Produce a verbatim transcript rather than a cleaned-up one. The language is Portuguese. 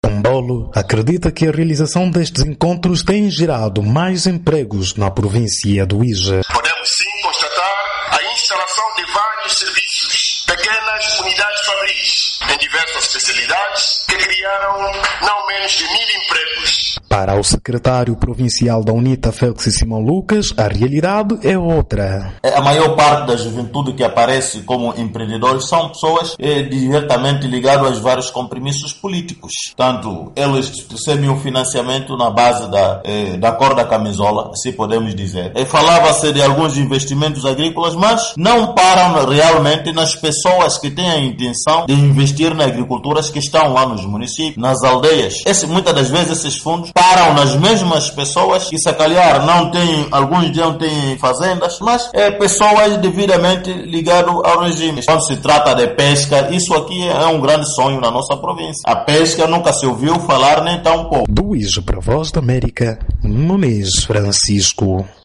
Tombolo acredita que a realização destes encontros tem gerado mais empregos na província do Ije. Podemos sim constatar a instalação de vários serviços, pequenas unidades fabris, em diversas especialidades, que criaram não menos de mil empregos. Para o secretário provincial da UNITA, Félix Simão Lucas, a realidade é outra. A maior parte da juventude que aparece como empreendedores são pessoas eh, diretamente ligadas aos vários compromissos políticos. Tanto eles recebem o financiamento na base da, eh, da cor da camisola, assim podemos dizer. Eh, Falava-se de alguns investimentos agrícolas, mas não param realmente nas pessoas que têm a intenção de investir na agricultura, que estão lá nos municípios, nas aldeias. Esse, muitas das vezes esses fundos param nas mesmas pessoas que se calhar não têm, alguns não têm fazendas, mas é pessoas devidamente ligadas ao regime. Quando se trata de pesca, isso aqui é um grande sonho na nossa província. A pesca nunca se ouviu falar nem tão pouco. Do Ije para a Voz da América, Muniz Francisco.